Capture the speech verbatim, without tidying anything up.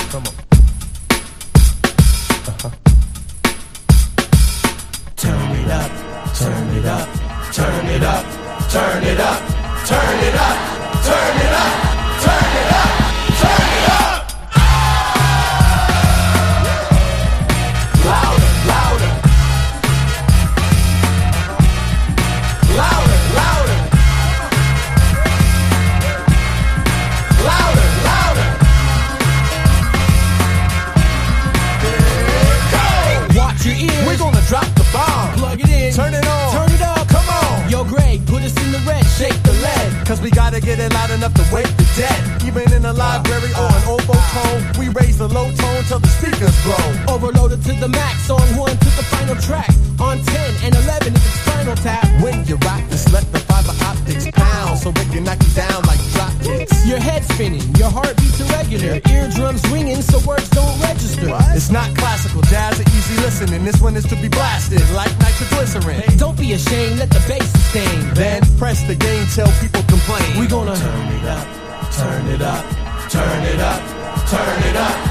Come on. Uh-huh. Turn it up, turn it up, turn it up, turn it up, turn it up, turn it up, turn it up, turn it up. Louder, louder. Louder, louder. Louder, louder. Go! Watch your ears. We're gonna drop the bomb. Plug it in. Turn it on. Turn it up. Come on. Yo, Greg, put us in the red. Shake the lead. Cause we gotta get it loud enough to wake the dead. Even in a library or an oboe tone, we raise the low tone till the speakers blow. Overloaded to the max. On one to the final track. On ten and eleven if it's final tap. When you rock this, let the fiber optics pound so it can knock you down like drop kicks. Your head spinning, your heartbeat's irregular, eardrums ringing so words don't register. What? It's not classical jazz or easy listening. This one is to be blasted like nitroglycerin. Hey, don't be ashamed, let the bass sustain. Then press the gain till people complain. We gonna turn it up, turn it up, turn it up, turn it up.